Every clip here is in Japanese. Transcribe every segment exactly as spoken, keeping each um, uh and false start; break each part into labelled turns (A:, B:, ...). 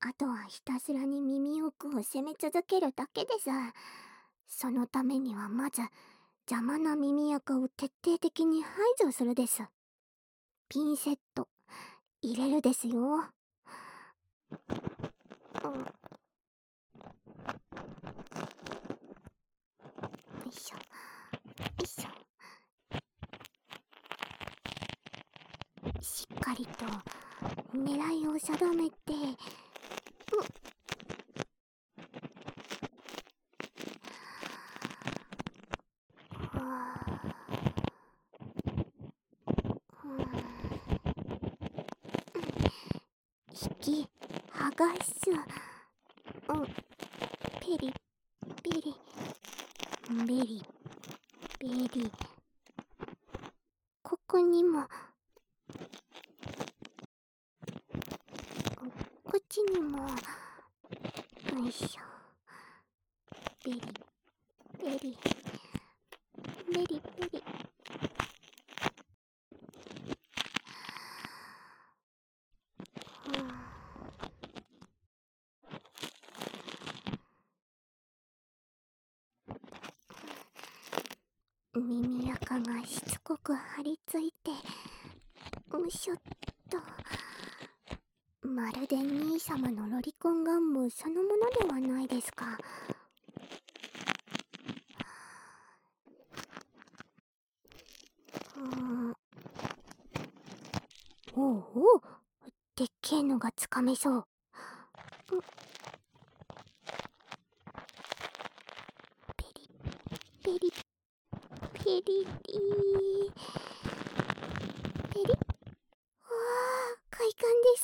A: あとはひたすらに耳奥を攻め続けるだけです。そのためにはまず邪魔な耳垢を徹底的に排除するです。ピンセット入れるですよ。うん、よいしょよいしょ。しっかりと狙いを定めて、うっはあ、引き剥がす。うん、ペリペリベリベリ、ここにもこっちにも。よいしょ。ベリベリベリベリ。耳垢がしつこく張り付いて、むしょっと。まるで兄様のロリコン願望そのものではないですか。うーん、おうおう、でっけえのがつかめそう。ペリペリペリリペリ。わあ、快感です。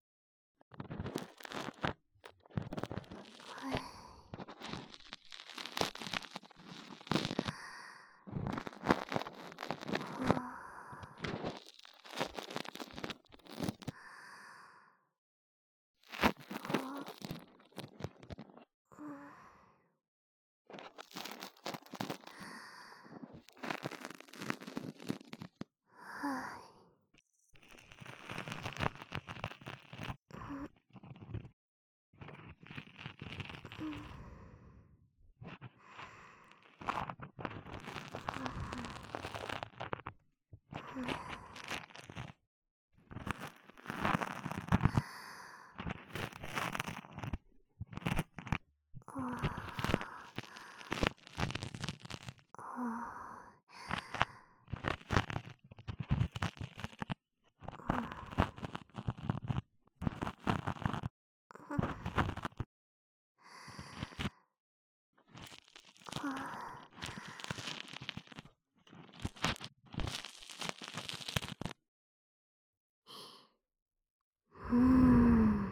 A: うーん、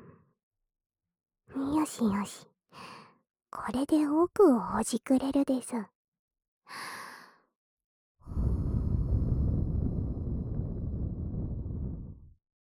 A: よしよし、これで奥をほじくれるです。